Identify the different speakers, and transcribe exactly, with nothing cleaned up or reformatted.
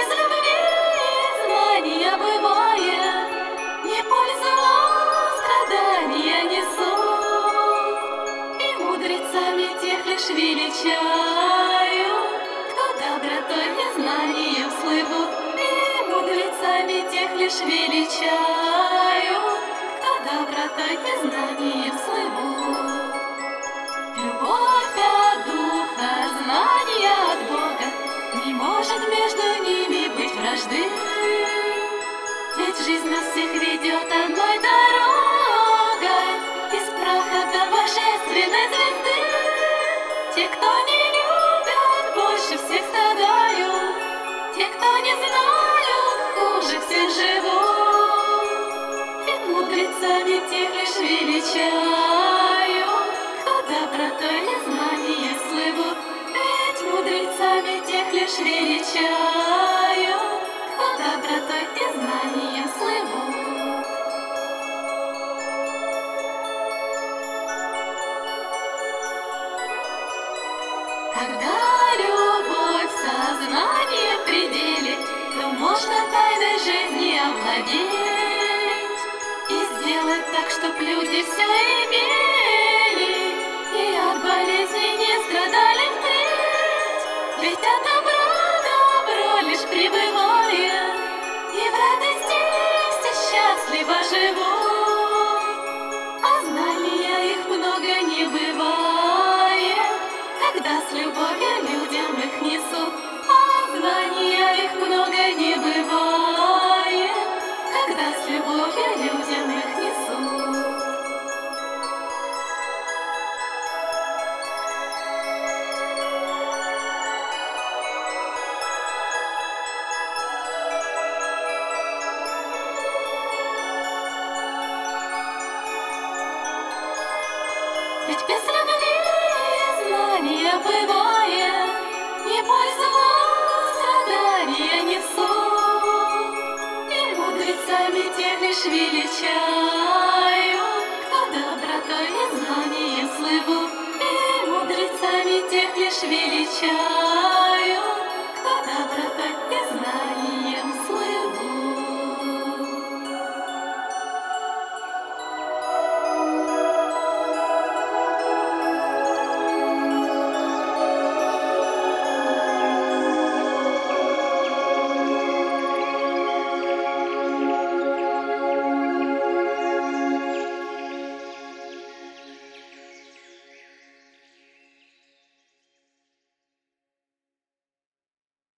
Speaker 1: без любви знания бывает, не пользу, страдания несут. И мудрецами тех лишь величаю, кто добротой и знанием слывут. И мудрецами тех лишь величаю, кто добротой и знанием слывут. Любовь от духа, знание от Бога, не может между ними быть вражды. Ведь жизнь нас всех ведет одной дорогой, из праха до божественной звезды. Те, кто не любят, больше всех страдают, те, кто не знают, хуже всех живут. Ведь мудрецами тех лишь величаю, кто добротой и знанием слывут. Ведь мудрецами тех лишь величаю, кто добротой и знанием слывут. Когда любовь в сознании пределе, то можно тайной жизни овладеть и сделать так, чтоб люди все имели и от болезней не страдали впредь. Ведь от добра добро лишь пребывает, и в радости все счастливо живут. А знания их много не бывает, когда с любовью людям их несут. А знания их много не бывает, когда с любовью людям их несут. Ведь без любви знания бывает, не пользу, страдания несут. И мудрецами тех лишь величаю, кто добротой и знанием слывут. И мудрецами тех лишь величаю,